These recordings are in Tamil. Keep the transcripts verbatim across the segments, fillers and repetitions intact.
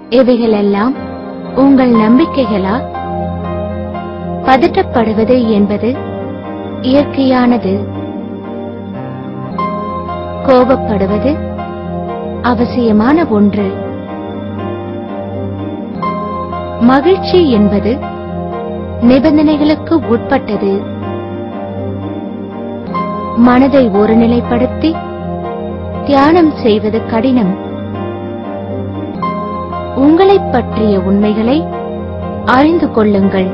இவைகளெல்லாம் உங்கள் நம்பிக்கைகளா? பதட்டப்படுவது என்பது இயற்கையானது. கோபப்படுவது அவசியமான ஒன்று. மகிழ்ச்சி என்பது நிபந்தனைகளுக்கு உட்பட்டது. மனதை ஒருநிலைப்படுத்தி தியானம் செய்வது கடினம். உங்களைப் பற்றிய உண்மைகளை அறிந்து கொள்ளுங்கள்.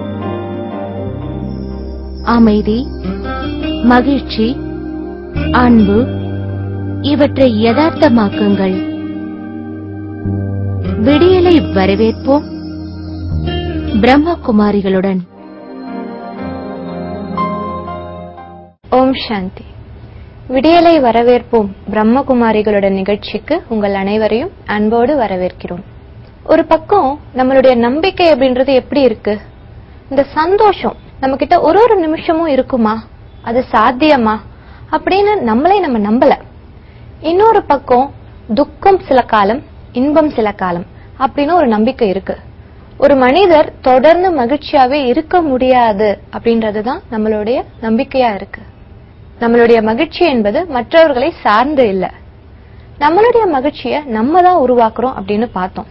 அமைதி, மகிழ்ச்சி, அன்பு இவற்றை யதார்த்தமாக்குங்கள். விடியலை வரவேற்போம் பிரம்மகுமாரிகளுடன். ஓம் சாந்தி. விடியலை வரவேற்போம் பிரம்மகுமாரிகளுடன் நிகழ்ச்சிக்கு உங்கள் அனைவரையும் அன்போடு வரவேற்கிறோம். ஒரு பக்கம் நம்மளுடைய நம்பிக்கை அப்படின்றது எப்படி இருக்கு? இந்த சந்தோஷம் நம்ம கிட்ட ஒரு ஒரு நிமிஷமும் இருக்குமா? அது சாத்தியமா அப்படின்னு நம்மளே நம்ம நம்பல. இன்னொரு பக்கம் துக்கம் சில காலம், இன்பம் சில காலம் அப்படின்னு ஒரு நம்பிக்கை இருக்கு. ஒரு மனிதர் தொடர்ந்து மகிழ்ச்சியாவே இருக்க முடியாது அப்படின்றதுதான் நம்மளுடைய நம்பிக்கையா இருக்கு. நம்மளுடைய மகிழ்ச்சி என்பது மற்றவர்களை சார்ந்து இல்ல, நம்மளுடைய மகிழ்ச்சிய நம்ம தான் உருவாக்குறோம் அப்படின்னு பார்த்தோம்.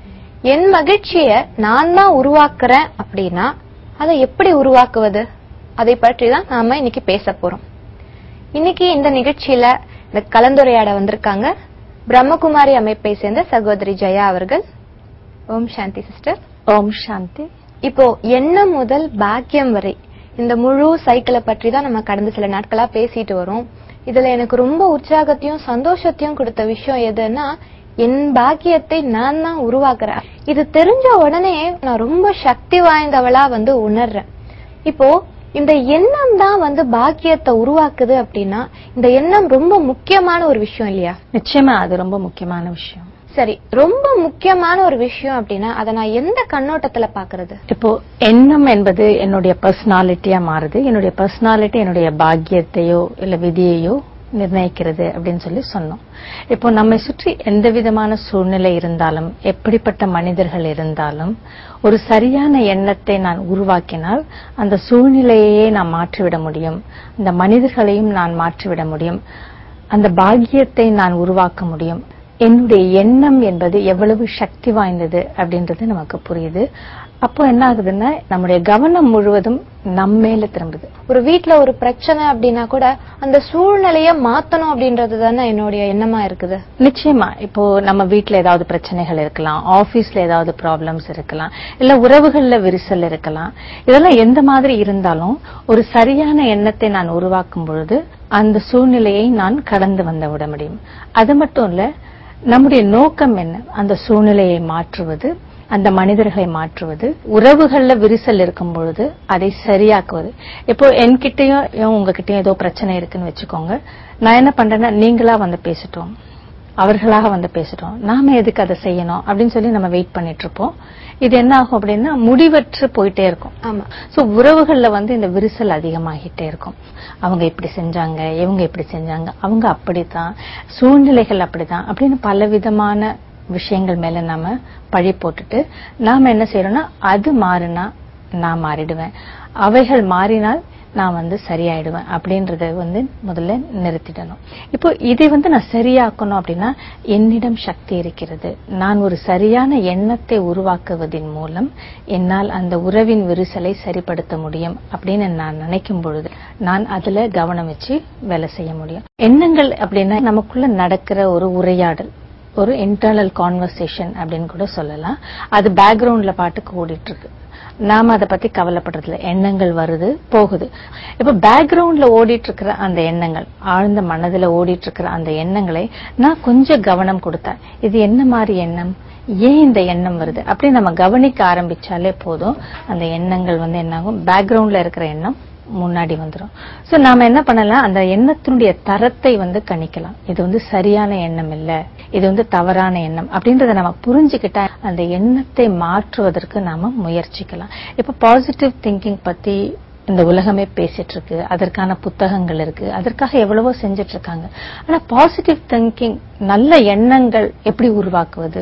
என் மகிழ்ச்சிய நான் தான் உருவாக்குறேன் அப்படின்னா அதை எப்படி உருவாக்குவது, அதை பற்றி தான் நாம இன்னைக்கு பேச போறோம். இன்னைக்கு இந்த நிகழ்ச்சியில இந்த கலந்துரையாட வந்திருக்காங்க பிரம்மகுமாரி அமைப்பை சேர்ந்த சகோதரி ஜெயா அவர்கள். ஓம் சாந்தி சிஸ்டர். ஓம் சாந்தி. இப்போ எண்ணம் முதல் பாக்கியம் வரை இந்த முழு சைக்கிளை பற்றி தான் நம்ம கடந்த சில நாட்களா பேசிட்டு வரோம். இதுல எனக்கு ரொம்ப உற்சாகத்தையும் சந்தோஷத்தையும் கொடுத்த விஷயம் எதுன்னா, என் பாக்கியத்தை நான் தான் உருவாக்குறேன். இது தெரிஞ்ச உடனே நான் ரொம்ப சக்தி வாய்ந்தவளா வந்து உணர்றேன். இப்போ இந்த எண்ணம் தான் வந்து பாக்கியத்தை உருவாக்குது அப்படின்னா இந்த எண்ணம் ரொம்ப முக்கியமான ஒரு விஷயம் இல்லையா? நிச்சயமா அது ரொம்ப முக்கியமான விஷயம். சரி, ரொம்ப முக்கியமான ஒரு விஷயம் அப்படின்னா அதை நான் எந்த கண்ணோட்டத்துல பாக்குறது? இப்போ எண்ணம் என்பது என்னுடைய பர்சனாலிட்டியா மாறுது. என்னுடைய பர்சனாலிட்டி என்னுடைய பாக்கியத்தையோ இல்ல விதியையோ நிர்ணயிக்கிறது அப்படின்னு சொல்லி சொன்னோம். இப்போ நம்மை சுற்றி எந்த விதமான சூழ்நிலை இருந்தாலும், எப்படிப்பட்ட மனிதர்கள் இருந்தாலும், ஒரு சரியான எண்ணத்தை நான் உருவாக்கினால் அந்த சூழ்நிலையே நான் மாற்றிவிட முடியும், அந்த மனிதர்களையும் நான் மாற்றிவிட முடியும், அந்த பாக்கியத்தை நான் உருவாக்க முடியும். என்னுடைய எண்ணம் என்பது எவ்வளவு சக்தி வாய்ந்தது அப்படின்றது நமக்கு புரியுது. அப்போ என்ன ஆகுதுன்னா நம்முடைய கவனம் முழுவதும் நம்ம மேல திரும்புது. ஒரு வீட்டுல ஒரு பிரச்சனை அப்படின்னா கூட அந்த சூழ்நிலைய மாத்தணும் அப்படின்றது தானே என்னுடைய எண்ணமா இருக்குது. நிச்சயமா. இப்போ நம்ம வீட்டுல ஏதாவது பிரச்சனைகள் இருக்கலாம், ஆபீஸ்ல ஏதாவது ப்ராப்ளம்ஸ் இருக்கலாம், இல்ல உறவுகள்ல விரிசல் இருக்கலாம். இதெல்லாம் எந்த மாதிரி இருந்தாலும் ஒரு சரியான எண்ணத்தை நான் உருவாக்கும் பொழுது அந்த சூழ்நிலையை நான் கடந்து வந்து விட முடியும். அது மட்டும் இல்ல, நம்முடைய நோக்கம் என்ன? அந்த சூழ்நிலையை மாற்றுவது, அந்த மனிதர்களை மாற்றுவது, உறவுகள்ல விரிசல் இருக்கும் பொழுது அதை சரியாக்குவது. இப்போ என்கிட்டயும் உங்ககிட்டயும் ஏதோ பிரச்சனை இருக்குன்னு வச்சுக்கோங்க. நான் என்ன பண்றேன்னா, நீங்களா வந்து பேசிட்டோம், அவர்களாக வந்து பேசிட்டோம், நாம எதுக்கு அதை செய்யணும் அப்படின்னு சொல்லி நம்ம வெயிட் பண்ணிட்டு இருப்போம். இது என்ன ஆகும் அப்படின்னா முடிவற்று போயிட்டே இருக்கும். ஆமா. சோ உறவுகள்ல வந்து இந்த விரிசல் அதிகமாகிட்டே இருக்கும். அவங்க இப்படி செஞ்சாங்க, இவங்க இப்படி செஞ்சாங்க, அவங்க அப்படித்தான், சூழ்நிலைகள் அப்படிதான் அப்படின்னு பல விதமான விஷயங்கள் மேல நாம பழி போட்டுட்டு நாம என்ன செய்யறோம்னா, அது மாறினா நான் மாறிடுவேன், அவைகள் மாறினால் நான் வந்து சரியாயிடுவேன் அப்படின்றத வந்து முதல்ல நிறுத்திடணும். இப்போ இதை வந்து நான் சரியாக்கணும் அப்படின்னா என்னிடம் சக்தி இருக்கிறது. நான் ஒரு சரியான எண்ணத்தை உருவாக்குவதன் மூலம் என்னால் அந்த உறவின் விரிசலை சரிப்படுத்த முடியும் அப்படின்னு நான் நினைக்கும் பொழுது நான் அதுல கவனம் வச்சு வேலை செய்ய முடியும். எண்ணங்கள் அப்படின்னா நமக்குள்ள நடக்கிற ஒரு உரையாடல், ஒரு இன்டர்னல் கான்வர்சேஷன் அப்படின்னு கூட சொல்லலாம். அது பேக்ரவுண்ட்ல பாட்டுக்கு ஓடிட்டு இருக்கு, நாம அதை பத்தி கவலைப்படுறதுல. எண்ணங்கள் வருது போகுது. இப்ப பேக்ரவுண்ட்ல ஓடிட்டு இருக்கிற அந்த எண்ணங்கள், ஆழ்ந்த மனதுல ஓடிட்டு இருக்கிற அந்த எண்ணங்களை நான் கொஞ்சம் கவனம் கொடுத்தேன். இது என்ன மாதிரி எண்ணம், ஏன் இந்த எண்ணம் வருது அப்படி நம்ம கவனிக்க ஆரம்பிச்சாலே போதும். அந்த எண்ணங்கள் வந்து என்னாகும், பேக்ரவுண்ட்ல இருக்கிற எண்ணம் முன்னாடி வந்துடும். சோ நாம என்ன பண்ணலாம், அந்த எண்ணத்தினுடைய தரத்தை வந்து கணிக்கலாம். இது வந்து சரியான எண்ணம் இல்ல, இது வந்து தவறான எண்ணம் அப்படின்றத நம்ம புரிஞ்சுக்கிட்டா அந்த எண்ணத்தை மாற்றுவதற்கு நாம முயற்சிக்கலாம். இப்ப பாசிட்டிவ் திங்கிங் பத்தி இந்த உலகமே பேசிட்டு இருக்கு, அதற்கான புத்தகங்கள் இருக்கு, அதற்காக எவ்வளவோ செஞ்சிட்டு இருக்காங்க. ஆனா பாசிட்டிவ் திங்கிங், நல்ல எண்ணங்கள் எப்படி உருவாக்குவது,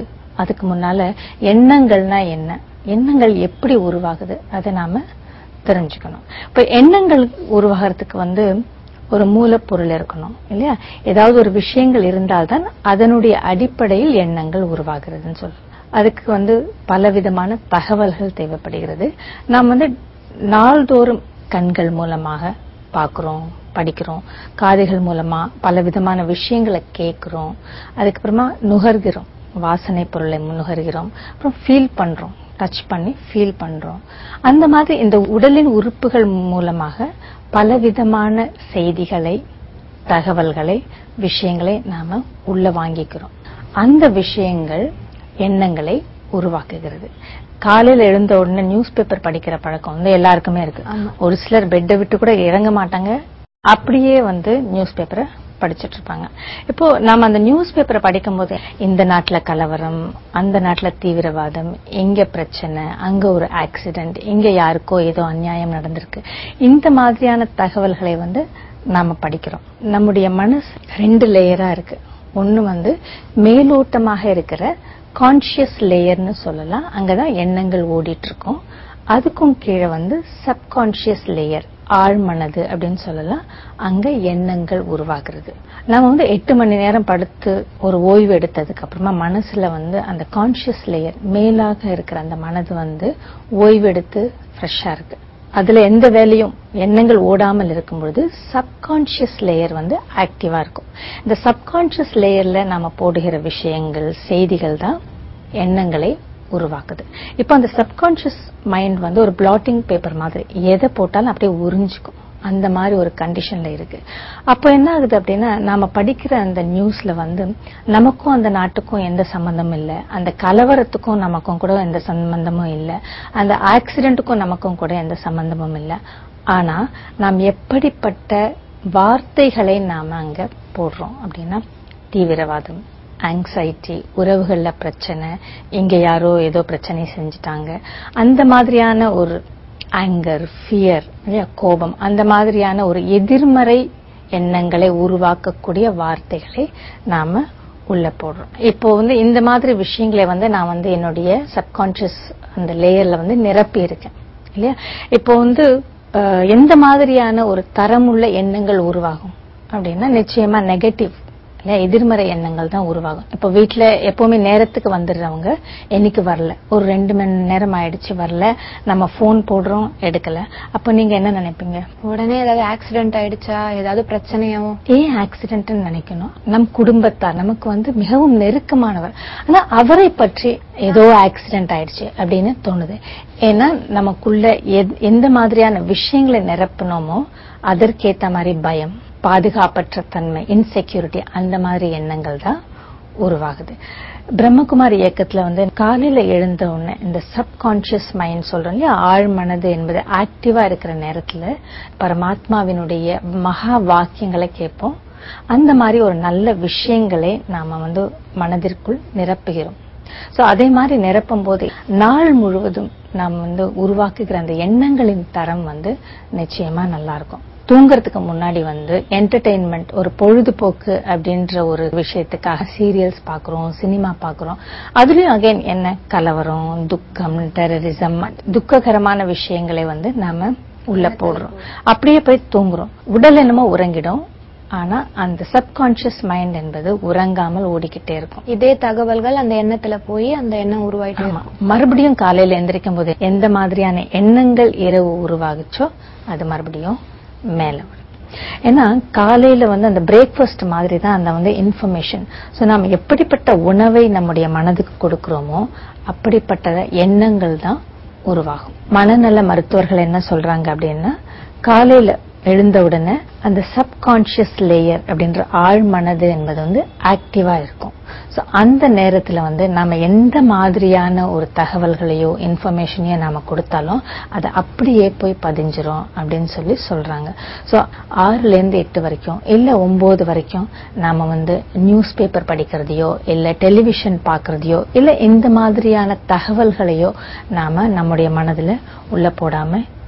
அதுக்கு முன்னால எண்ணங்கள்னா என்ன, எண்ணங்கள் எப்படி உருவாகுது அதை நாம தெரிஞ்சுக்கணும். இப்ப எண்ணங்கள் உருவாகிறதுக்கு வந்து ஒரு மூலப்பொருள் இருக்கணும் இல்லையா? ஏதாவது ஒரு விஷயங்கள் இருந்தால்தான் அதனுடைய அடிப்படையில் எண்ணங்கள் உருவாகிறதுன்னு சொல்றோம். அதுக்கு வந்து பலவிதமான தகவல்கள் தேவைப்படுகிறது. நாம் வந்து நாள்தோறும் கண்கள் மூலமாக பார்க்கிறோம், படிக்கிறோம், காதுகள் மூலமா பலவிதமான விஷயங்களை கேட்கிறோம், அதுக்கப்புறமா நுகர்கிறோம், வாசனை பொருளை நுகர்கிறோம், அப்புறம் ஃபீல் பண்றோம், டச் பண்ணி ஃபீல் பண்றோம். அந்த மாதிரி இந்த உடலின் உறுப்புகள் மூலமாக பலவிதமான செய்திகளை, தகவல்களை, விஷயங்களை நாம உள்ள வாங்கிக்கிறோம். அந்த விஷயங்கள் எண்ணங்களை உருவாக்குகிறது. காலையில எழுந்த உடனே நியூஸ் பேப்பர் படிக்கிற பழக்கம் வந்து எல்லாருக்குமே இருக்கு. ஒரு சிலர் பெட்டை விட்டு கூட இறங்க மாட்டாங்க, அப்படியே வந்து நியூஸ் பேப்பரை படிச்சிட்டு இருப்பாங்க. இப்போ நாம அந்த நியூஸ் பேப்பரை படிக்கும் போது இந்த நாட்டுல கலவரம், அந்த நாட்டுல தீவிரவாதம், இங்க பிரச்சனை, அங்க ஒரு ஆக்சிடென்ட், இங்க யாருக்கோ ஏதோ அநியாயம் நடந்திருக்கு, இந்த மாதிரியான தகவல்களை வந்து நாம படிக்கிறோம். நம்முடைய மனசு ரெண்டு லேயரா இருக்கு. ஒண்ணு வந்து மேலோட்டமாக இருக்கிற கான்சியஸ் லேயர்னு சொல்லலாம், அங்கதான் எண்ணங்கள் ஓடிட்டு இருக்கும். அதுக்கும் கீழே வந்து சப்கான்சியஸ் லேயர், ஆழ்மனது அப்படின்னு சொல்லலாம், அங்க எண்ணங்கள் உருவாகிறது. நம்ம வந்து எட்டு மணி நேரம் படுத்து ஒரு ஓய்வு எடுத்ததுக்கு அப்புறமா மனசுல வந்து அந்த கான்சியஸ் லேயர் மேலாக இருக்கிற அந்த மனது வந்து ஓய்வு எடுத்து ஃப்ரெஷ்ஷா இருக்கு. அதுல எந்த வேலையும் எண்ணங்கள் ஓடாமல் இருக்கும் பொழுது சப்கான்சியஸ் லேயர் வந்து ஆக்டிவா இருக்கும். இந்த சப்கான்சியஸ் லேயர்ல நாம போடுகிற விஷயங்கள், செய்திகள் தான் எண்ணங்களை உருவாக்குது. இப்ப அந்த சப்கான்சியஸ் மைண்ட் வந்து ஒரு பிளாட்டிங் பேப்பர் மாதிரி, எதை போட்டாலும் அப்படியே உறிஞ்சிக்கும், அந்த மாதிரி ஒரு கண்டிஷன்ல இருக்கு. அப்ப என்ன ஆகுது அப்படின்னா, நாம படிக்கிற அந்த நியூஸ்ல வந்து நமக்கும் அந்த நாட்டுக்கும் எந்த சம்பந்தமும் இல்லை, அந்த கலவரத்துக்கும் நமக்கும் கூட எந்த சம்பந்தமும் இல்லை, அந்த ஆக்சிடென்ட்டுக்கும் நமக்கும் கூட எந்த சம்பந்தமும் இல்லை. ஆனா நாம் எப்படிப்பட்ட வார்த்தைகளை நாம அங்க போடுறோம் அப்படின்னா, தீவிரவாதம், ஆங்ஸைட்டி, உறவுகள்ல பிரச்சனை, இங்க யாரோ ஏதோ பிரச்சனை செஞ்சுட்டாங்க, அந்த மாதிரியான ஒரு ஆங்கர், ஃபியர், கோபம், அந்த மாதிரியான ஒரு எதிர்மறை எண்ணங்களை உருவாக்கக்கூடிய வார்த்தைகளை நாம உள்ள போடுறோம். இப்போ வந்து இந்த மாதிரி விஷயங்களை வந்து நான் வந்து என்னுடைய சப்கான்சியஸ் அந்த லேயர்ல வந்து நிரப்பி இருக்கேன் இல்லையா? இப்போ வந்து எந்த மாதிரியான ஒரு தரமுள்ள எண்ணங்கள் உருவாகும் அப்படின்னா, நிச்சயமா நெகட்டிவ், எதிர்மறை எண்ணங்கள் தான் உருவாகும். இப்ப வீட்டுல எப்பவுமே நேரத்துக்கு வந்துடுறவங்க என்னைக்கு வரல, ஒரு ரெண்டு மணி நேரம் ஆயிடுச்சு வரல, நம்ம போன் போடுறோம் எடுக்கல, அப்ப நீங்க என்ன நினைப்பீங்க? உடனே ஏதாவது ஆக்சிடென்ட் ஆயிடுச்சா, ஏதாவது பிரச்சனையோ. ஏன் ஆக்சிடென்ட் நினைக்கணும்? நம் குடும்பத்தார், நமக்கு வந்து மிகவும் நெருக்கமானவர், ஆனா அவரை பற்றி ஏதோ ஆக்சிடென்ட் ஆயிடுச்சு அப்படின்னு தோணுது. ஏன்னா நமக்குள்ள எந்த மாதிரியான விஷயங்களை நிரப்பணுமோ அதற்கேத்த மாதிரி பயம், பாதுகாப்பற்ற தன்மை, இன்செக்யூரிட்டி, அந்த மாதிரி எண்ணங்கள் தான் உருவாகுது. பிரம்மகுமாரி இயக்கத்துல வந்து காலையில எழுந்த உடனே இந்த சப்கான்சியஸ் மைண்ட் சொல்றோம் இல்லையா, ஆழ்மனது என்பது ஆக்டிவா இருக்கிற நேரத்துல பரமாத்மாவினுடைய மகா வாக்கியங்களை கேட்போம். அந்த மாதிரி ஒரு நல்ல விஷயங்களை நாம வந்து மனதிற்குள் நிரப்புகிறோம். சோ அதே மாதிரி நிரப்பும் போது நாள் முழுவதும் நாம் வந்து உருவாக்குகிற அந்த எண்ணங்களின் தரம் வந்து நிச்சயமா நல்லா இருக்கும். தூங்கறதுக்கு முன்னாடி வந்து என்டர்டெயின்மெண்ட், ஒரு பொழுதுபோக்கு அப்படின்ற ஒரு விஷயத்துக்காக சீரியல்ஸ் பாக்குறோம், சினிமா பாக்குறோம். அதுலயும் அகைன் என்ன, கலவரம், துக்கம், டெரரிசம், துக்ககரமான விஷயங்களை வந்து நாம உள்ள போடுறோம். அப்படியே போய் தூங்குறோம். உடல் என்னமோ உறங்கிடும், ஆனா அந்த சப்கான்சியஸ் மைண்ட் என்பது உறங்காமல் ஓடிக்கிட்டே இருக்கும். இதே தகவல்கள் அந்த எண்ணத்துல போய் அந்த எண்ணம் உருவாயிட்டு மறுபடியும் காலையில எந்திரிக்கும் போது எந்த மாதிரியான எண்ணங்கள் இரவு உருவாகுச்சோ அது மறுபடியும் மேல வரும். ஏன்னா காலையில வந்து அந்த பிரேக்ஃபாஸ்ட் மாதிரி தான் அந்த வந்து இன்ஃபர்மேஷன். சோ நாம எப்படிப்பட்ட உணவை நம்முடைய மனதுக்கு கொடுக்கிறோமோ அப்படிப்பட்ட எண்ணங்கள் தான் உருவாகும். மனநல மருத்துவர்கள் என்ன சொல்றாங்க அப்படின்னா, காலையில எழுந்தவுடனே அந்த சப்கான்சியஸ் லேயர் அப்படின்ற ஆழ்மனது என்பது வந்து ஆக்டிவா இருக்கும். சோ அந்த நேரத்துல வந்து நாம எந்த மாதிரியான ஒரு தகவல்களையோ இன்ஃபர்மேஷனையோ நாம கொடுத்தாலும் அது அப்படியே போய் பதிஞ்சிரும் அப்படின்னு சொல்லி சொல்றாங்க. சோ ஆறுல இருந்து எட்டு வரைக்கும் இல்ல ஒன்பது வரைக்கும் நாம வந்து நியூஸ் பேப்பர் படிக்கிறதையோ இல்ல டெலிவிஷன் பாக்குறதையோ இல்ல இந்த மாதிரியான தகவல்களையோ நாம நம்முடைய மனதுல உள்ள போடாம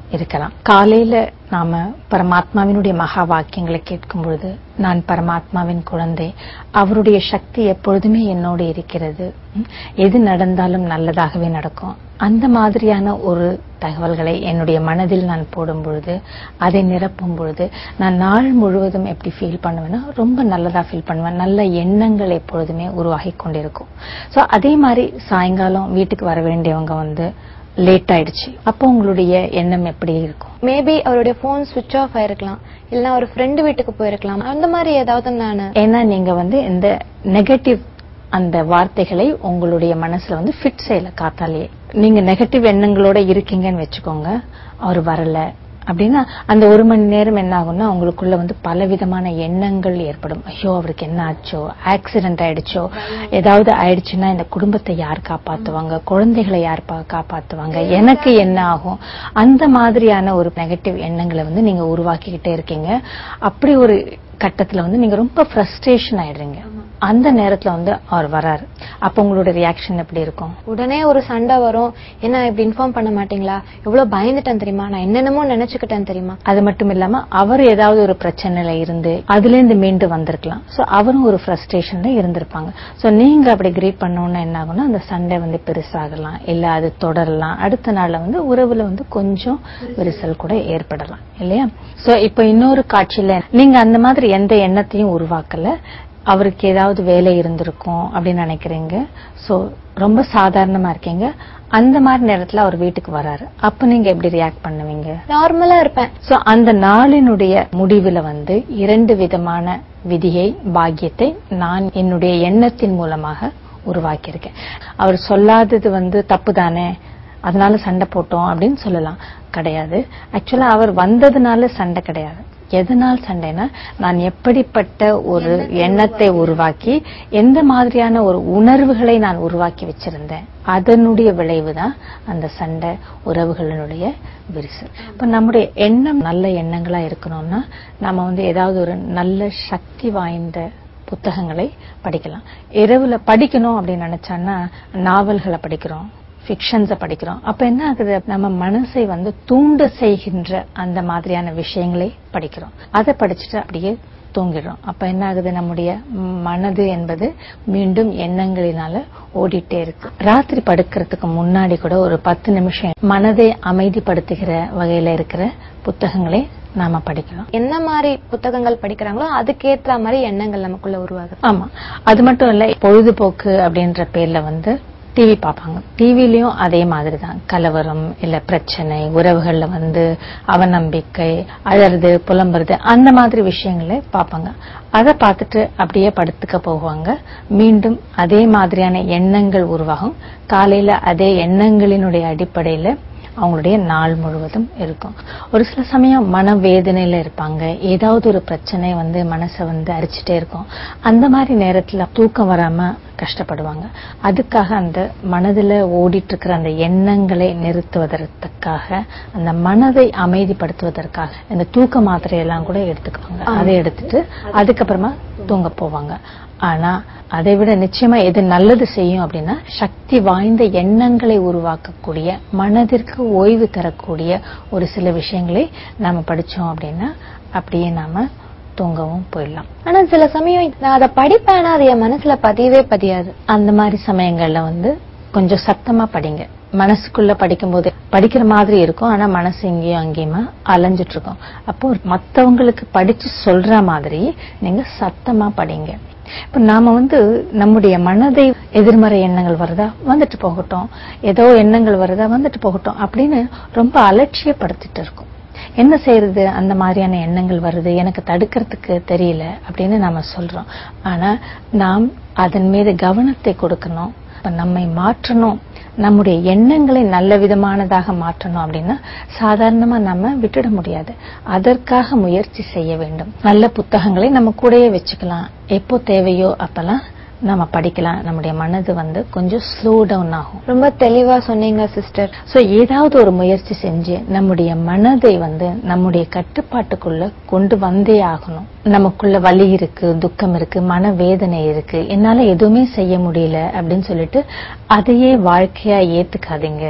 இருக்கலாம். காலையில நாம பரமாத்மாவினுடைய மகா வாக்கியங்களை கேட்கும் பொழுது, நான் பரமாத்மாவின் குழந்தை, அவருடைய சக்தி எப்பொழுதுமே என்னோடு இருக்கிறது, எது நடந்தாலும் நல்லதாகவே நடக்கும், அந்த மாதிரியான ஒரு தகவல்களை என்னுடைய மனதில் நான் போடும் பொழுது, அதை நிரப்பும் பொழுது நான் நாள் முழுவதும் எப்படி ஃபீல் பண்ணுவேன்னா ரொம்ப நல்லதா ஃபீல் பண்ணுவேன். நல்ல எண்ணங்கள் எப்பொழுதுமே உருவாகி கொண்டிருக்கும். சோ அதே மாதிரி சாயங்காலம் வீட்டுக்கு வர வேண்டியவங்க வந்து லேட் ஆயிடுச்சு, அப்போ உங்களுடைய எண்ணம் எப்படி இருக்கும்? மேபி அவருடைய போன் சுவிட்ச் ஆஃப் ஆயிருக்கலாம், இல்ல ஒரு ஃப்ரெண்டு வீட்டுக்கு போயிருக்கலாம், அந்த மாதிரி ஏதாவது. நான் ஏன்னா நீங்க வந்து இந்த நெகட்டிவ் அந்த வார்த்தைகளை உங்களுடைய மனசுல வந்து ஃபிட் செய்யல. காத்தாலேயே நீங்க நெகட்டிவ் எண்ணங்களோட இருக்கீங்கன்னு வச்சுக்கோங்க, அவர் வரல அப்படின்னா அந்த ஒரு மணி நேரம் என்ன ஆகும்னா உங்களுக்குள்ள வந்து பலவிதமான எண்ணங்கள் ஏற்படும். ஐயோ அவருக்கு என்ன ஆச்சோ, ஆக்சிடென்ட் ஆயிடுச்சோ, ஏதாவது ஆயிடுச்சுன்னா இந்த குடும்பத்தை யார் காப்பாத்துவாங்க, குழந்தைகளை யார் காப்பாத்துவாங்க, எனக்கு என்ன ஆகும், அந்த மாதிரியான ஒரு நெகட்டிவ் எண்ணங்களை வந்து நீங்க உருவாக்கிக்கிட்டே இருக்கீங்க. அப்படி ஒரு கட்டத்துல வந்து நீங்க ரொம்ப ஃப்ரஸ்ட்ரேஷன் ஆயிடுறீங்க. அந்த நேரத்துல வந்து அவர் வராரு, அப்ப உங்களோட ரியாக்ஷன் எப்படி இருக்கும்? உடனே ஒரு சண்டை வரும். என்ன இப்படி இன்ஃபார்ம் பண்ண மாட்டீங்களா, எவ்வளவு பயந்துட்டேன் தெரியுமா, நான் என்னென்னமோ நினைச்சுக்கிட்டேன் தெரியுமா. அது மட்டும் இல்லாம அவர் ஏதாவது ஒரு பிரச்சனையில இருந்து அதுல இருந்து மீண்டு வந்திருக்கலாம். சோ அவரும் ஒரு ஃப்ரஸ்ட்ரேஷன்ல இருந்திருப்பாங்க. சோ நீங்க அப்படி கிரீட் பண்ணோம்னா என்ன ஆகும்னா அந்த சண்டை வந்து பெருசாகலாம், இல்ல அது தொடரலாம். அடுத்த நாள்ல வந்து உறவுல வந்து கொஞ்சம் விரிசல் கூட ஏற்படலாம் இல்லையா? சோ இப்ப இன்னொரு காட்சியில நீங்க அந்த மாதிரி எந்த எண்ணத்தையும் உருவாக்கல, அவருக்கு ஏதாவது வேலை இருந்திருக்கும் அப்படின்னு நினைக்கிறீங்க. சோ ரொம்ப சாதாரணமா இருக்கீங்க. அந்த மாதிரி நேரத்துல அவர் வீட்டுக்கு வராரு, அப்ப நீங்க எப்படி ரியாக்ட் பண்ணுவீங்க? நார்மலா இருப்பேன். சோ அந்த நாளினுடைய முடிவுல வந்து இரண்டு விதமான விதியை, பாக்கியத்தை நான் என்னுடைய எண்ணத்தின் மூலமாக உருவாக்கியிருக்கேன். அவர் சொல்லாதது வந்து தப்பு தானே, அதனால சண்டை போட்டோம் அப்படின்னு சொல்லலாம். கிடையாது. ஆக்சுவலா அவர் வந்ததுனால சண்டை கிடையாது. எதனால் சண்டைனா, நான் எப்படிப்பட்ட ஒரு எண்ணத்தை உருவாக்கி எந்த மாதிரியான ஒரு உணர்வுகளை நான் உருவாக்கி வச்சிருந்தேன், அதனுடைய விளைவுதான் அந்த சண்டை, உறவுகளினுடைய விரிசல். இப்ப நம்முடைய எண்ணம் நல்ல எண்ணங்களா இருக்கணும்னா நாம வந்து ஏதாவது ஒரு நல்ல சக்தி வாய்ந்த புத்தகங்களை படிக்கலாம். இரவுல படிக்கணும் அப்படின்னு நினைச்சான்னா நாவல்களை படிக்கிறோம், ஃபிக்ஷன்ஸை படிக்கிறோம். அப்ப என்ன ஆகுது, நம்ம மனசை வந்து தூண்ட செய்கின்ற அந்த மாதிரியான விஷயங்களை படிக்கிறோம். அதை படிச்சுட்டு அப்படியே தூங்கிடுறோம். அப்ப என்ன ஆகுது, நம்முடைய மனது என்பது மீண்டும் எண்ணங்களினால ஓடிட்டே இருக்கு. ராத்திரி படுக்கிறதுக்கு முன்னாடி கூட ஒரு பத்து நிமிஷம் மனதை அமைதிப்படுத்துகிற வகையில இருக்கிற புத்தகங்களை நாம படிக்கலாம். என்ன மாதிரி புத்தகங்கள் படிக்கிறாங்களோ அதுக்கேற்ற மாதிரி எண்ணங்கள் நமக்குள்ள உருவாகுது. ஆமா, அது மட்டும் இல்ல, பொழுதுபோக்கு அப்படின்ற பேர்ல வந்து டிவி பார்ப்பாங்க. டிவிலயும் அதே மாதிரிதான் கலவரம், இல்ல பிரச்சனை, உறவுகள்ல வந்து அவநம்பிக்கை, அழறது, புலம்புறது, அந்த மாதிரி விஷயங்களை பார்ப்பாங்க. அதை பார்த்துட்டு அப்படியே படுத்துக்க போவாங்க. மீண்டும் அதே மாதிரியான எண்ணங்கள் உருவாகும். காலையில அதே எண்ணங்களினுடைய அடிப்படையில அவங்களுடைய நாள் முழுவதும் இருக்கும். ஒரு சில சமயம் மனவேதனையில இருப்பாங்க, ஏதாவது ஒரு பிரச்சனை வந்து மனசை வந்து அரிச்சுட்டே இருக்கும். அந்த மாதிரி நேரத்துல தூக்கம் வராம கஷ்டப்படுவாங்க. அதுக்காக அந்த மனதுல ஓடிட்டு இருக்கிற அந்த எண்ணங்களை நிறுத்துவதற்காக, அந்த மனதை அமைதிப்படுத்துவதற்காக இந்த தூக்க மாத்திரையெல்லாம் கூட எடுத்துக்குவாங்க. அதை எடுத்துட்டு அதுக்கப்புறமா தூங்க போவாங்க. ஆனா அதை விட நிச்சயமா எது நல்லது செய்யும் அப்படின்னா, சக்தி வாய்ந்த எண்ணங்களை உருவாக்கக்கூடிய, மனதிற்கு ஓய்வு தரக்கூடிய ஒரு சில விஷயங்களை நாம படிச்சோம் அப்படின்னா அப்படியே நாம தூங்கவும் போயிடலாம். ஆனா சில சமயம் நான் அதை படிப்பேன்னா அது என் மனசுல பதியவே பதியாது. அந்த மாதிரி சமயங்கள்ல வந்து கொஞ்சம் சத்தமா படிங்க. மனசுக்குள்ள படிக்கும் போது படிக்கிற மாதிரி இருக்கும், ஆனா மனசு இங்கேயும் அங்கேயுமா அலைஞ்சிட்டு இருக்கும். அப்போ மத்தவங்களுக்கு படிச்சு சொல்ற மாதிரி நீங்க சத்தமா படிங்க. இப்ப நாம வந்து நம்முடைய மனதை எதிர்மறை எண்ணங்கள் வருதா, வந்துட்டு போகட்டும், ஏதோ எண்ணங்கள் வருதா, வந்துட்டு போகட்டும் அப்படின்னு ரொம்ப அலட்சியப்படுத்திட்டு இருக்கும். என்ன செய்யறது, அந்த மாதிரியான எண்ணங்கள் வருது, எனக்கு தடுக்கிறதுக்கு தெரியல அப்படின்னு நாம சொல்றோம். ஆனா நாம் அதன் மீது கவனத்தை கொடுக்கணும். நம்மை மாற்றணும், நம்முடைய எண்ணங்களை நல்ல விதமானதாக மாற்றணும் அப்படின்னா சாதாரணமா நம்ம விட்டுட முடியாது. அதற்காக முயற்சி செய்ய வேண்டும். நல்ல புத்தகங்களை நம்ம கூடயே வச்சுக்கலாம். எப்போ தேவையோ அப்பெல்லாம் நம்ம படிக்கலாம். நம்முடைய மனது வந்து கொஞ்சம் ஸ்லோ டவுன் ஆகும். ரொம்ப தெளிவா சொன்னீங்க சிஸ்டர். சோ ஏதாவது ஒரு முயற்சி செஞ்சு நம்முடைய மனதை வந்து நம்முடைய கட்டுப்பாட்டுக்குள்ள கொண்டு வந்தே ஆகணும். நமக்குள்ள வலி இருக்கு, துக்கம் இருக்கு, மனவேதனை இருக்கு, என்னால எதுவுமே செய்ய முடியல அப்படின்னு சொல்லிட்டு அதையே வாழ்க்கையா ஏத்துக்காதீங்க.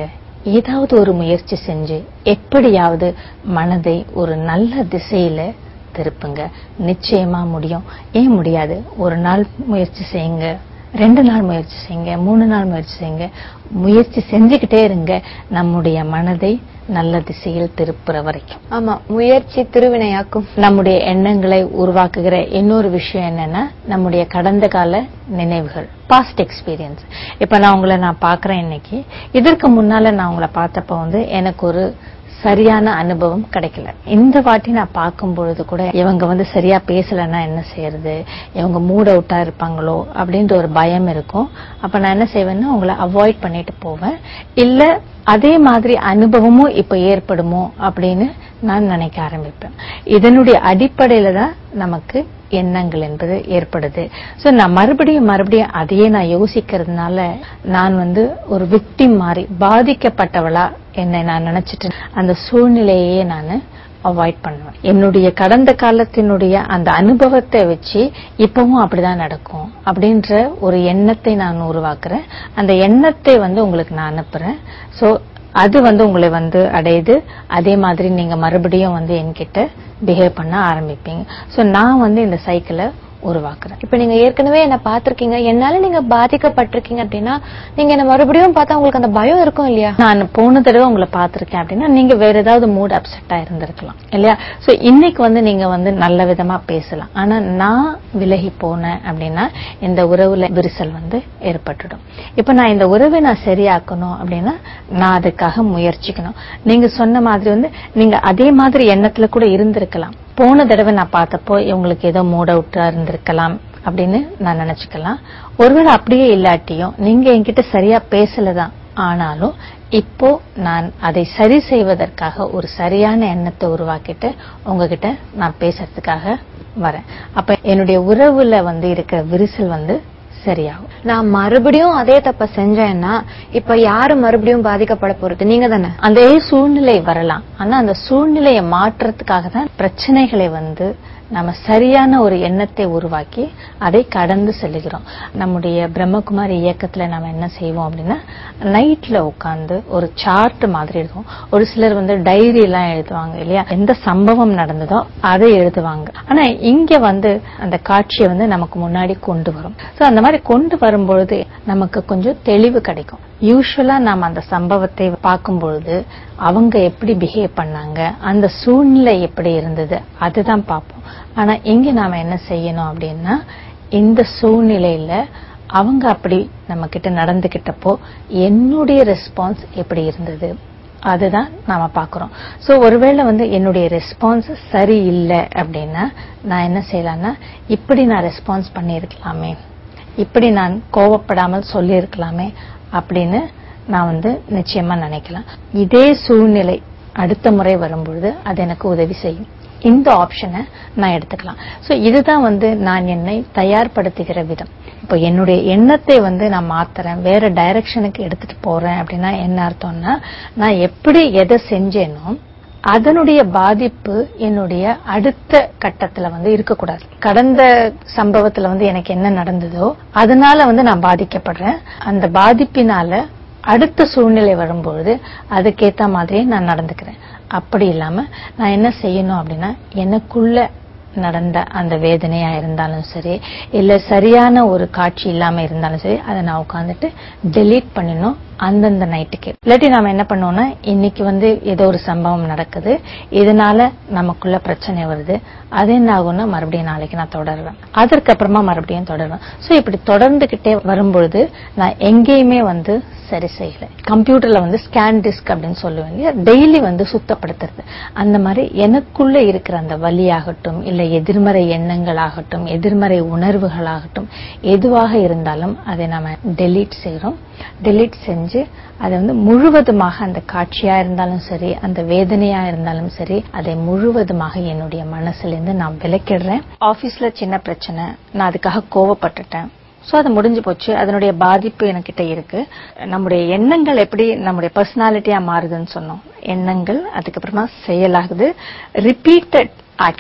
ஏதாவது ஒரு முயற்சி செஞ்சு எப்படியாவது மனதை ஒரு நல்ல திசையில திருப்புங்க. நிச்சயமா முடியும். ஏன் முடியாது? ஒரு நாள் முயற்சி செய்யுங்க, ரெண்டு நாள் முயற்சி செய்யுங்க, மூணு நாள் முயற்சி செய்யுங்க. முயற்சி செஞ்சுக்கிட்டே இருங்க, நம்முடைய மனதை நல்ல திசையில் திருப்புற வரைக்கும். ஆமா, முயற்சி திருவினையாக்கும். நம்முடைய எண்ணங்களை உருவாக்குகிற இன்னொரு விஷயம் என்னன்னா, நம்முடைய கடந்த கால நினைவுகள், பாஸ்ட் எக்ஸ்பீரியன்ஸ். இப்ப நான் உங்களை நான் பாக்குறேன் இன்னைக்கு, இதற்கு முன்னால நான் உங்களை பார்த்தப்ப வந்து எனக்கு ஒரு சரியான அனுபவம் கிடைக்கல. இந்த வாட்டி நான் பார்க்கும் பொழுது கூட இவங்க வந்து சரியா பேசலன்னா என்ன செய்யறது, இவங்க மூட் அவுட்டா இருப்பாங்களோ அப்படின்ற ஒரு பயம் இருக்கும். அப்ப நான் என்ன செய்வேன்னா உங்களை அவாய்ட் பண்ணிட்டு போவேன். இல்ல அதே மாதிரி அனுபவமும் இப்ப ஏற்படுமோ அப்படின்னு நான் நினைக்க ஆரம்பிப்பேன். இதனுடைய அடிப்படையில தான் நமக்கு எண்ணங்கள் என்பது ஏற்படுது. சோ நான் மறுபடியும் மறுபடியும் அதையே நான் யோசிக்கிறதுனால நான் வந்து ஒரு விக்டிம் மாதிரி, பாதிக்கப்பட்டவளா என்னை நான் நினைச்சிட்டு அந்த சூழ்நிலையே நான் அவாய்ட் பண்ணுவேன். என்னுடைய கடந்த காலத்தினுடைய அந்த அனுபவத்தை வச்சு இப்பவும் அப்படிதான் நடக்கும் அப்படின்ற ஒரு எண்ணத்தை நான் உருவாக்குறேன். அந்த எண்ணத்தை வந்து உங்களுக்கு நான் அனுப்புறேன். சோ அது வந்து உங்களை வந்து அடையுது. அதே மாதிரி நீங்க மறுபடியும் வந்து என்கிட்ட பிஹேவ் பண்ண ஆரம்பிப்பீங்க. சோ நான் வந்து இந்த சைக்கிளை உருவாக்குறேன். இப்ப நீங்க ஏற்கனவே என்ன பாத்திருக்கீங்க, என்னால நீங்க பாதிக்கப்பட்டிருக்கீங்க அப்படின்னா நீங்க என்ன மறுபடியும் பார்த்தா உங்களுக்கு அந்த பயம் இருக்கும் இல்லையா? நான் போன தடவை உங்களை பாத்திருக்கேன் அப்படின்னா நீங்க வேற ஏதாவது மூட் அப்செட்டா இருந்திருக்கலாம் இல்லையா? சோ இன்னைக்கு வந்து நீங்க வந்து நல்ல விதமா பேசலாம். ஆனா நான் விலகி போனேன் அப்படின்னா இந்த உறவுல விரிசல் வந்து ஏற்பட்டுடும். இப்ப நான் இந்த உறவை நான் சரியாக்கணும் அப்படின்னா நான் அதுக்காக முயற்சிக்கணும். நீங்க சொன்ன மாதிரி வந்து நீங்க அதே மாதிரி எண்ணத்துல கூட இருந்திருக்கலாம். போன தடவை நான் பார்த்தப்போ இவங்களுக்கு ஏதோ மூட் அவுட்டா இருந்திருக்கலாம் அப்படின்னு நான் நினைச்சுக்கலாம். ஒருவேளை அப்படியே இல்லாட்டியும் நீங்க என்கிட்ட சரியா பேசலதான், ஆனாலும் இப்போ நான் அதை சரி செய்வதற்காக ஒரு சரியான எண்ணத்தை உருவாக்கிட்டு உங்ககிட்ட நான் பேசுறதுக்காக வரேன். அப்ப என்னுடைய உறவுல வந்து இருக்கிற விரிசல் வந்து சரியாகும். நான் மறுபடியும் அதே தப்ப செஞ்சேன்னா இப்ப யாரு மறுபடியும் பாதிக்கப்பட போறது? நீங்க தானே. அதே சூழ்நிலை வரலாம். ஆனா அந்த சூழ்நிலையை மாற்றத்துக்காக தான் பிரச்சனைகளை வந்து நம்ம சரியான ஒரு எண்ணத்தை உருவாக்கி அதை கடந்து செல்லுகிறோம். நம்முடைய பிரம்மகுமாரி இயக்கத்துல நம்ம என்ன செய்வோம் அப்படின்னா நைட்ல உட்கார்ந்து ஒரு சார்ட் மாதிரி இருக்கும். ஒரு சிலர் வந்து டைரி எல்லாம் எழுதுவாங்க இல்லையா, எந்த சம்பவம் நடந்ததோ அதை எழுதுவாங்க. ஆனா இங்க வந்து அந்த காட்சியை வந்து நமக்கு முன்னாடி கொண்டு வரும். சோ அந்த மாதிரி கொண்டு வரும்பொழுது நமக்கு கொஞ்சம் தெளிவு கிடைக்கும். யூசுவலா நாம அந்த சம்பவத்தை பார்க்கும் பொழுது அவங்க எப்படி பிஹேவ் பண்ணாங்க, அந்த சூழ்நிலை எப்படி இருந்தது அதுதான் பார்ப்போம். ஆனா இங்க நாம என்ன செய்யணும் அப்படின்னா இந்த சூழ்நிலையில அவங்க அப்படி நம்ம கிட்ட நடந்துகிட்டப்போ என்னுடைய ரெஸ்பான்ஸ் எப்படி இருந்தது அதுதான் நாம பாக்குறோம். சோ ஒருவேளை வந்து என்னுடைய ரெஸ்பான்ஸ் சரியில்லை அப்படின்னா நான் என்ன செய்யலாம்னா இப்படி நான் ரெஸ்பான்ஸ் பண்ணிருக்கலாமே, இப்படி நான் கோவப்படாமல் சொல்லி இருக்கலாமே அப்படின்னு நான் வந்து நிச்சயமா நினைக்கலாம். இதே சூழ்நிலை அடுத்த முறை வரும்பொழுது அது எனக்கு உதவி செய்யும். இந்த ஆப்ஷனை நான் எடுத்துக்கலாம். சோ இதுதான் வந்து நான் என்னை தயார்படுத்துகிற விதம். இப்போ என்னுடைய எண்ணத்தை வந்து நான் மாத்துறேன், வேற டைரக்ஷனுக்கு எடுத்துட்டு போறேன் அப்படின்னா என்ன அர்த்தம்னா நான் எப்படி எதை செஞ்சேனோ அதனுடைய பாதிப்பு என்னுடைய அடுத்த கட்டத்துல வந்து இருக்கக்கூடாது. கடந்த சம்பவத்துல வந்து எனக்கு என்ன நடந்ததோ அதனால வந்து நான் பாதிக்கப்படுறேன். அந்த பாதிப்பினால அடுத்த சூழ்நிலை வரும்பொழுது அதுக்கேத்த மாதிரியே நான் நடந்துக்கிறேன். அப்படி இல்லாம நான் என்ன செய்யணும் அப்படின்னா எனக்குள்ள நடந்த அந்த வேதனையா இருந்தாலும் சரி, இல்ல சரியான ஒரு காட்சி இல்லாம இருந்தாலும் சரி, அதை நான் உட்காந்துட்டு டெலீட் பண்ணணும் அந்தந்த நைட்டுக்கு. இல்லாட்டி நாம என்ன பண்ணுவோம்னா இன்னைக்கு வந்து ஏதோ ஒரு சம்பவம் நடக்குது, இதனால நமக்குள்ள பிரச்சனை வருது, அது என்ன ஆகும்னா மறுபடியும் நாளைக்கு நான் தொடருவேன், அதற்கு அப்புறமா மறுபடியும் தொடருவேன். சோ இப்படி தொடர்ந்துகிட்டே வரும்பொழுது நான் எங்கேயுமே வந்து சரி செய்யல. கம்ப்யூட்டர்ல வந்து ஸ்கேன் டிஸ்க் அப்படின்னு சொல்லுவாங்க, டெய்லி வந்து சுத்தப்படுத்துறது. அந்த மாதிரி எனக்குள்ள இருக்கிற அந்த வலியாகட்டும், இல்ல எதிர்மறை எண்ணங்கள் ஆகட்டும், எதிர்மறை உணர்வுகளாகட்டும், எதுவாக இருந்தாலும் அதை நாம டெலீட் செய்யறோம். டெலீட் செஞ்சு அதை வந்து முழுவதுமாக அந்த காட்சியா இருந்தாலும் சரி, அந்த வேதனையா இருந்தாலும் சரி, அதை முழுவதுமாக என்னுடைய மனசுல இருந்து நான் விலக்கிடுறேன். ஆபீஸ்ல சின்ன பிரச்சனை, நான் அதுக்காக கோவப்பட்டுட்டேன். சோ அது முடிஞ்சு போச்சு, அதனுடைய பாதிப்பு என்கிட்ட இருக்கு. நம்முடைய எண்ணங்கள் எப்படி நம்முடைய பர்சனாலிட்டியா மாறுதுன்னு சொன்னோம். எண்ணங்கள் அதுக்கப்புறமா செயலாகுது. ரிப்பீட்டட் ஆக்ஷன்,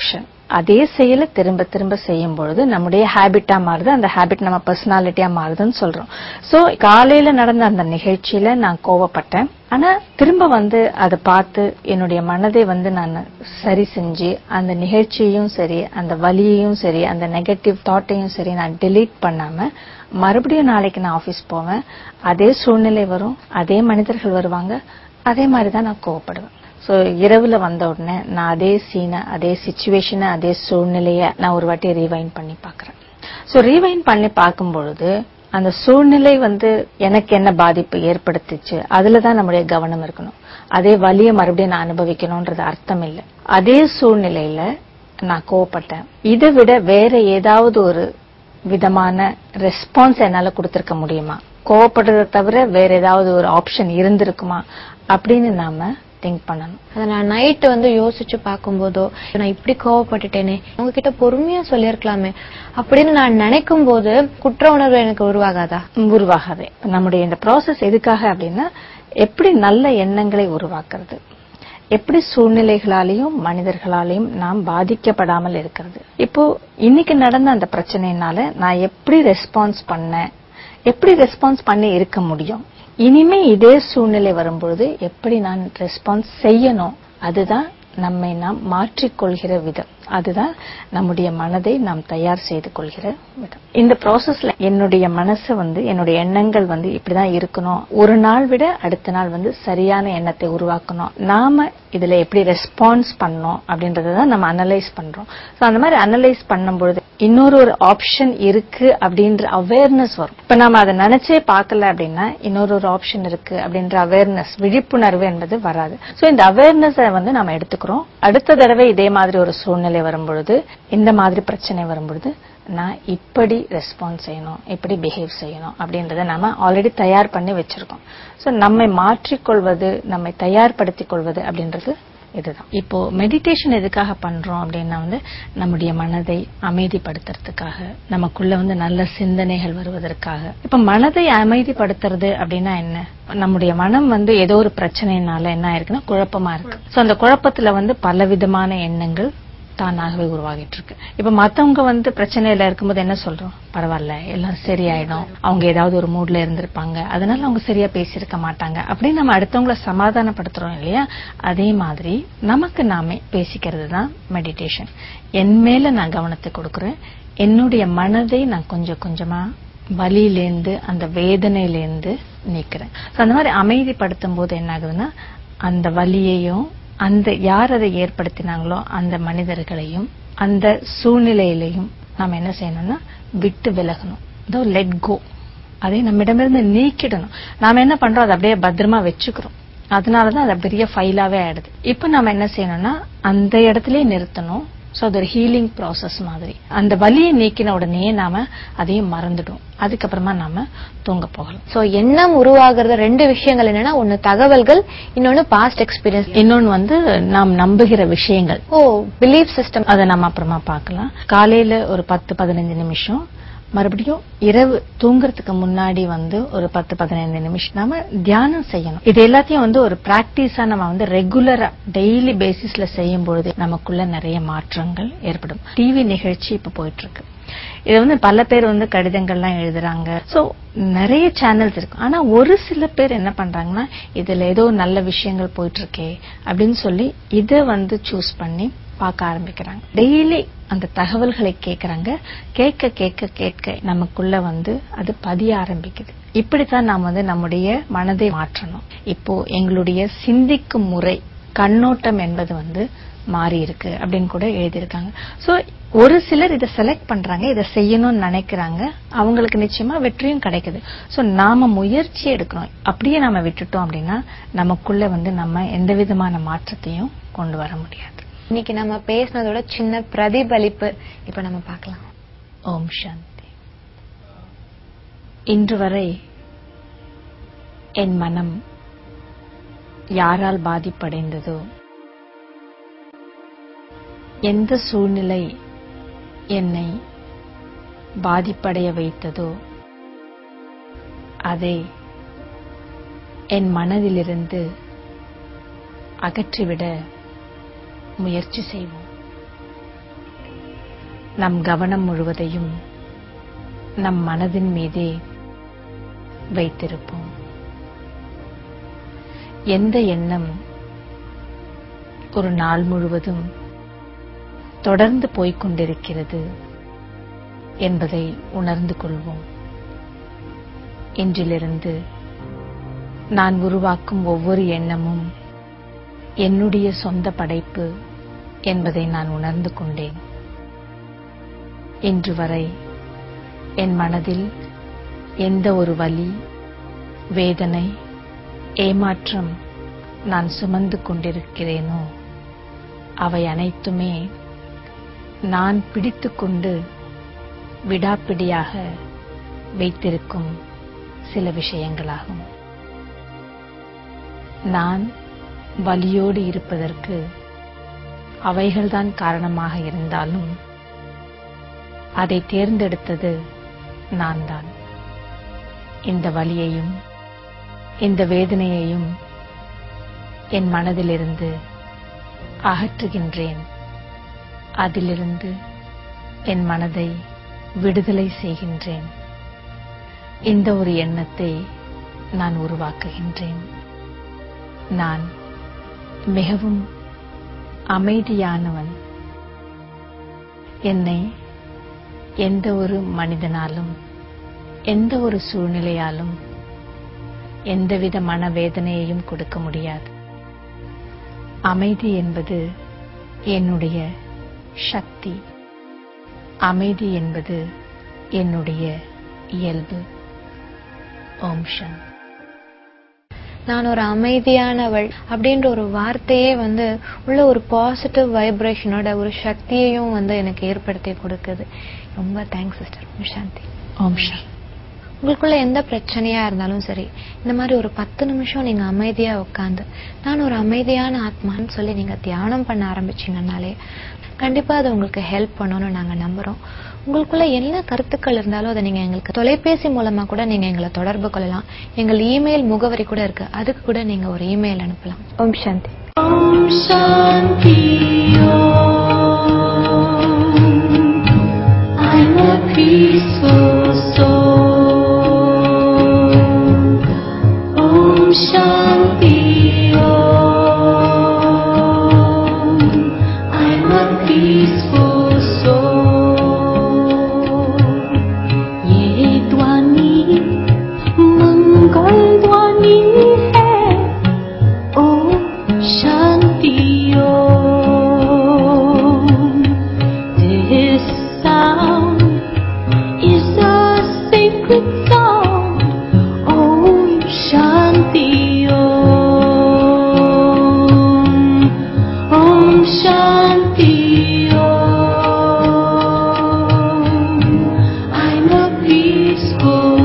அதே செயலை திரும்ப திரும்ப செய்யும் பொழுது நம்முடைய ஹேபிட்டா மாறுது, அந்த ஹேபிட் நம்ம பர்சனாலிட்டியா மாறுதுன்னு சொல்றோம். சோ காலையில நடந்த அந்த நிகழ்ச்சியில நான் கோவப்பட்டேன். ஆனா திரும்ப வந்து அதை பார்த்து என்னுடைய மனதை வந்து நான் சரி செஞ்சு அந்த நிகழ்ச்சியையும் சரி, அந்த வலியையும் சரி, அந்த நெகட்டிவ் தாட்டையும் சரி நான் டெலீட் பண்ணாம மறுபடியும் நாளைக்கு நான் ஆபீஸ் போவேன். அதே சூழ்நிலை வரும், அதே மனிதர்கள் வருவாங்க, அதே மாதிரிதான் நான் கோவப்படுவேன். சோ இரவுல வந்த உடனே நான் அதே சீனை, அதே சிச்சுவேஷனை, அதே சூழ்நிலைய நான் ஒரு வாட்டி ரீவைண்ட் பண்ணி பாக்குறேன். சோ ரீவைண்ட் பண்ணி பார்க்கும் பொழுது அந்த சூழ்நிலை வந்து எனக்கு என்ன பாதிப்பு ஏற்படுத்திச்சு அதுலதான் நம்முடைய கவனம் இருக்கணும். அதே வலியை மறுபடியும் நான் அனுபவிக்கணும்ன்றது அர்த்தம் இல்லை. அதே சூழ்நிலையில நான் கோவப்பட்டேன், இதை விட வேற ஏதாவது ஒரு விதமான ரெஸ்பான்ஸ் என்னால கொடுத்திருக்க முடியுமா, கோவப்படுறதை தவிர வேற ஏதாவது ஒரு ஆப்ஷன் இருந்திருக்குமா அப்படின்னு நாம திங்க் பண்ணணும். அதை நான் நைட்டு வந்து யோசிச்சு பார்க்கும்போதோ நான் இப்படி கோவப்பட்டுட்டேனே, உங்ககிட்ட பொறுமையா சொல்லியிருக்கலாமே அப்படின்னு நான் நினைக்கும் போது குற்ற உணர்வு எனக்கு உருவாகாதா? உருவாகாது. நம்முடைய இந்த ப்ராசஸ் எதுக்காக அப்படின்னா, எப்படி நல்ல எண்ணங்களை உருவாக்குறது, எப்படி சூழ்நிலைகளாலையும் மனிதர்களாலையும் நாம் பாதிக்கப்படாமல் இருக்கிறது. இப்போ இன்னைக்கு நடந்த அந்த பிரச்சனைனால நான் எப்படி ரெஸ்பான்ஸ் பண்ணேன், எப்படி ரெஸ்பான்ஸ் பண்ணி இருக்க முடியும், இனிமே இதே சூழ்நிலை வரும்பொழுது எப்படி நான் ரெஸ்பான்ஸ் செய்யணும், அதுதான் நம்மை நாம் மாற்றிக்கொள்கிற விதம், அதுதான் நம்முடைய மனதை நாம் தயார் செய்து கொள்கிற விதம். இந்த ப்ராசஸ்ல என்னுடைய மனசு வந்து, என்னுடைய எண்ணங்கள் வந்து இப்படிதான் இருக்கணும், ஒரு நாள் விட அடுத்த நாள் வந்து சரியான எண்ணத்தை உருவாக்கணும், நாம இதுல எப்படி ரெஸ்பான்ஸ் பண்ணோம் அப்படின்றதான் நம்ம அனலைஸ் பண்றோம். சோ அந்த மாதிரி அனலைஸ் பண்ணும்பொழுது இன்னொரு ஒரு ஆப்ஷன் இருக்கு அப்படின்ற அவேர்னஸ் வரும். இப்ப நாம அதை நினைச்சே பார்க்கல அப்படின்னா இன்னொரு ஒரு ஆப்ஷன் இருக்கு அப்படின்ற அவேர்னஸ், விழிப்புணர்வு என்பது வராது. சோ இந்த அவேர்னஸ் வந்து நாம எடுத்துக்கிறோம். அடுத்த தடவை இதே மாதிரி ஒரு சூழ்நிலை வரும்பொழுது, இந்த மாதிரி பிரச்சனை வரும்பொழுது நான் இப்படி ரெஸ்பான்ஸ் செய்யணும், இப்படி பிஹேவ் செய்யணும் அப்படின்றத நாம ஆல்ரெடி தயார் பண்ணி வச்சிருக்கோம். சோ நம்மை மாற்றிக்கொள்வது, நம்மை தயார்படுத்திக் கொள்வது அப்படின்றது இதுதான். இப்போ மெடிடேஷன் எதுக்காக பண்றோம் அப்படின்னா வந்து நம்முடைய மனதை அமைதிப்படுத்துறதுக்காக, நமக்குள்ள வந்து நல்ல சிந்தனைகள் வருவதற்காக. இப்ப மனதை அமைதிப்படுத்துறது அப்படின்னா என்ன, நம்முடைய மனம் வந்து ஏதோ ஒரு பிரச்சனைனால என்ன ஆயிருக்குன்னா குழப்பமா இருக்கு. சோ அந்த குழப்பத்துல வந்து பல விதமான எண்ணங்கள் தானாகவே உருவாகிட்டு இருக்கு. இப்ப மத்தவங்க வந்து பிரச்சனையில இருக்கும்போது என்ன சொல்றோம், பரவாயில்ல எல்லாம் சரியாயிடும், அவங்க ஏதாவது ஒரு மூட்ல இருந்திருப்பாங்க, அதனால அவங்க சரியா பேசியிருக்க மாட்டாங்க அப்படின்னு நம்ம அடுத்தவங்களை சமாதானப்படுத்துறோம் இல்லையா. அதே மாதிரி நமக்கு நாமே பேசிக்கிறது தான் மெடிடேஷன். என் மேல நான் கவனத்தை கொடுக்கிறேன், என்னுடைய மனதை நான் கொஞ்சம் கொஞ்சமா வலியிலேந்து, அந்த வேதனையிலேந்து நீக்கிறேன். அந்த மாதிரி அமைதிப்படுத்தும் போது என்ன ஆகுதுன்னா, அந்த வலியையும், அந்த யார் அதை ஏற்படுத்தினாங்களோ அந்த மனிதர்களையும், அந்த சூழ்நிலையிலையும் நாம என்ன செய்யணும்னா விட்டு விலகணும். அதோ லெட் கோ, அதை நம்மிடமிருந்து நீக்கிடணும். நாம என்ன பண்றோம், அதை அப்படியே பத்திரமா வச்சுக்கிறோம். அதனாலதான் அது பெரிய ஃபைலாவே ஆயிடுது. இப்ப நாம என்ன செய்யணும்னா அந்த இடத்துலயே நிறுத்தணும். சோ அது ஒரு ஹீலிங் ப்ராசஸ் மாதிரி. அந்த வலியை நீக்கின உடனே நாம அதையும் மறந்துடும், அதுக்கப்புறமா நாம தூங்க போகலாம். சோ எண்ணம் உருவாகிறது ரெண்டு விஷயங்கள் என்னன்னா, ஒன்னு தகவல்கள், இன்னொன்னு பாஸ்ட் எக்ஸ்பீரியன்ஸ், இன்னொன்னு வந்து நாம் நம்புகிற விஷயங்கள். ஓ பிலீஃப் சிஸ்டம். அதை நம்ம அப்புறமா பார்க்கலாம். காலையில ஒரு பத்து பதினஞ்சு நிமிஷம், மறுபடியும் இரவு தூங்குறதுக்கு முன்னாடி வந்து ஒரு பத்து பதினைந்து நிமிஷம் நாம தியானம் செய்யணும். இது எல்லாத்தையும் வந்து ஒரு பிராக்டிஸா நம்ம வந்து ரெகுலரா டெய்லி பேசிஸ்ல செய்யும் பொழுது நமக்குள்ள நிறைய மாற்றங்கள் ஏற்படும். டிவி நிகழ்ச்சி இப்ப போயிட்டு இருக்கு, இது வந்து பல பேர் வந்து கடிதங்கள்லாம் எழுதுறாங்க. சோ நிறைய சேனல்ஸ் இருக்கு. ஆனா ஒரு சில பேர் என்ன பண்றாங்கன்னா, இதுல ஏதோ நல்ல விஷயங்கள் போயிட்டு இருக்கே அப்படின்னு சொல்லி இத வந்து சூஸ் பண்ணி பார்க்க ஆரம்பிக்கிறாங்க. டெய்லி அந்த தகவல்களை கேட்கறாங்க. கேட்க கேட்க கேட்க நமக்குள்ள வந்து அது பதிய ஆரம்பிக்குது. இப்படித்தான் நாம் வந்து நம்முடைய மனதை மாற்றணும். இப்போ எங்களுடைய சிந்திக்கும் முறை, கண்ணோட்டம் என்பது வந்து மாறி இருக்கு அப்படின்னு கூட எழுதியிருக்காங்க. சோ ஒரு சிலர் இதை செலக்ட் பண்றாங்க, இதை செய்யணும்னு நினைக்கிறாங்க, அவங்களுக்கு நிச்சயமா வெற்றியும் கிடைக்குது. சோ நாம முயற்சி எடுக்கணும். அப்படியே நாம விட்டுட்டோம் அப்படின்னா நமக்குள்ள வந்து நம்ம எந்த விதமான மாற்றத்தையும் கொண்டு வர முடியாது. இன்னைக்கு நம்ம பேசினதோட சின்ன பிரதிபலிப்பு இப்ப நம்ம பார்க்கலாம். ஓம் சாந்தி. இன்று வரை என் மனம் யாரால் பாதிப்படைந்ததோ, எந்த சூழ்நிலை என்னை பாதிப்படைய வைத்ததோ அதை என் மனதிலிருந்து அகற்றிவிட முயற்சி செய்வோம். நம் கவனம் முழுவதையும் நம் மனதின் மீதே வைத்திருப்போம். எந்த எண்ணம் ஒரு நாள் முழுவதும் தொடர்ந்து போய்க் கொண்டிருக்கிறது என்பதை உணர்ந்து கொள்வோம். இன்றிலிருந்து நான் உருவாக்கும் ஒவ்வொரு எண்ணமும் என்னுடைய சொந்த படைப்பு என்பதை நான் உணர்ந்து கொண்டேன். இன்று வரை என் மனதில் எந்த ஒரு வலி, வேதனை, ஏமாற்றம் நான் சுமந்து கொண்டிருக்கிறேனோ அவை அனைத்துமே நான் பிடித்துக்கொண்டு விடாப்பிடியாக வைத்திருக்கும் சில விஷயங்களாகும். நான் வலியோடு இருப்பதற்கு அவைகள்தான் காரணமாக இருந்தாலும் அதை தேர்ந்தெடுத்தது நான் தான். இந்த வலியையும் இந்த வேதனையையும் என் மனதிலிருந்து அகற்றுகின்றேன். அதிலிருந்து என் மனதை விடுதலை செய்கின்றேன். இந்த ஒரு எண்ணத்தை நான் உருவாக்குகின்றேன். நான் மிகவும் அமைதியானவன். என்னை எந்த ஒரு மனிதனாலும் எந்த ஒரு சூழ்நிலையாலும் எந்தவித மனவேதனையையும் கொடுக்க முடியாது. அமைதி என்பது என்னுடைய சக்தி. அமைதி என்பது என்னுடைய இயல்பு. ஓம் சாந்தி. நான் ஒரு அமைதியானவள் அப்படின்ற ஒரு வார்த்தையே வந்து உள்ள ஒரு பாசிட்டிவ் வைப்ரேஷனோட ஒரு சக்தியையும் வந்து எனக்கு ஏற்படுத்தி கொடுக்குது. ரொம்ப தேங்க்ஸ் சிஸ்டர். ஓம் சாந்தி. ஓம் சாந்தி. உங்களுக்குள்ள எந்த பிரச்சனையா இருந்தாலும் சரி, இந்த மாதிரி ஒரு பத்து நிமிஷம் நீங்க அமைதியா உட்கார்ந்து நான் ஒரு அமைதியான ஆத்மான்னு சொல்லி நீங்க தியானம் பண்ண ஆரம்பிச்சீங்கன்னாலே கண்டிப்பா அது உங்களுக்கு ஹெல்ப் பண்ணணும்னு நாங்க நம்புறோம். உங்களுக்குள்ள என்ன கருத்துக்கள் இருந்தாலும் அதை நீங்க எங்களுக்கு தொலைபேசி மூலமா கூட நீங்க எங்களை தொடர்பு கொள்ளலாம். எங்கள் இமெயில் முகவரி கூட இருக்கு, அதுக்கு கூட நீங்க ஒரு இமெயில் அனுப்பலாம். ஓம் சாந்தி. ஓம் சாந்தி. I'm a peaceful soul. Om Shanti Om. I'm a peaceful soul. ये ध्वनि मंगल ध्वनि है. Om Shanti Om. This sound is a sacred sound. Om Shanti Om. Om Shanti Om. I'm a peaceful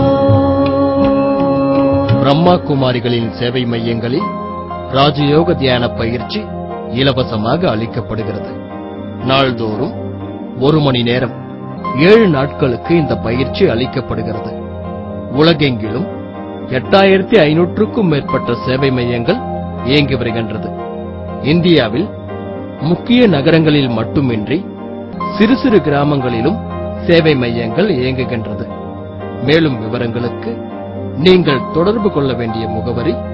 soul. Brahma குமாரிகளின் சேவை மையங்களில் ராஜயோக தியான பயிற்சி இலவசமாக அளிக்கப்படுகிறது. நாள்தோறும் ஒரு மணி நேரம் ஏழு நாட்களுக்கு இந்த பயிற்சி அளிக்கப்படுகிறது. உலகெங்கிலும் எட்டாயிரத்தி ஐநூற்றுக்கும் மேற்பட்ட சேவை மையங்கள் இயங்கி வருகின்றது. இந்தியாவில் முக்கிய நகரங்களில் மட்டுமின்றி சிறு சிறு கிராமங்களிலும் சேவை மையங்கள் இயங்குகின்றது. மேலும் விவரங்களுக்கு நீங்கள் தொடர்பு கொள்ள வேண்டிய முகவரி